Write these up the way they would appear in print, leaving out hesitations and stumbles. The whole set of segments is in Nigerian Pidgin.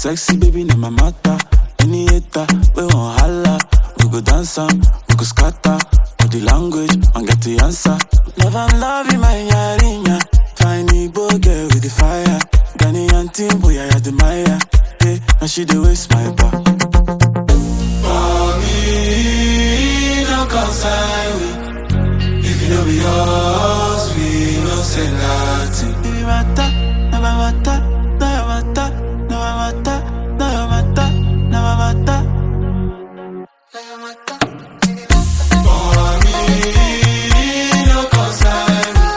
sexy baby, na my matter. Any hater, we won't holla. We go dance we go scatter. Body language, and get the answer. Love and love in my yarinya. Tiny boy girl with the fire. Ghanaian team, boy, I admire. Yeah, and she the waste my bar. For me, no concern we. If you know be yours, we no say nothing. Baby, mata, na my mata, na your mata, na my mata, na your mata, na my mata, na your mata. For me, no concern we.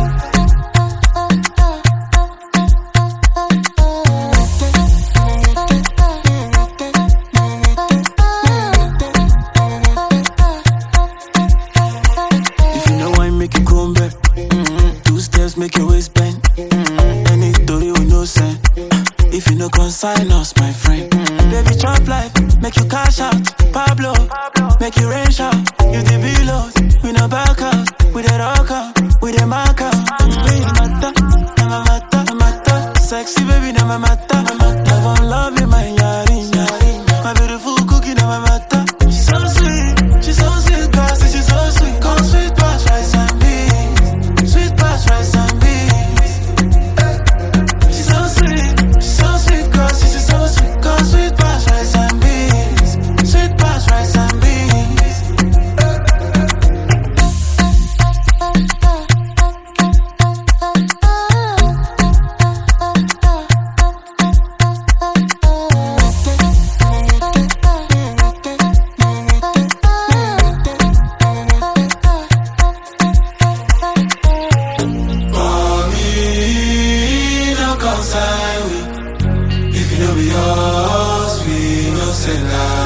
If you know why make you come back, 2 steps make your waist bend. Any story with no sense. If you no consign us, my friend. Baby, chop life, make you cash out. Pablo, make you rain shout. You the below, we no back out. We the rock out, we the mark out. Baby, mata, na my mata, na mata. Sexy baby, na my mata, na mata. I want love in my yarinya. My beautiful cookie, na my mata. She's so sweet, girl, she's so sweet. Come sweet past rice and beans, sweet past rice and beans. She's so sweet, girl, she's so sweet. Come sweet past rice and beans, sweet past rice and beans. For me, no concern we. If you know be yours, we no say lie.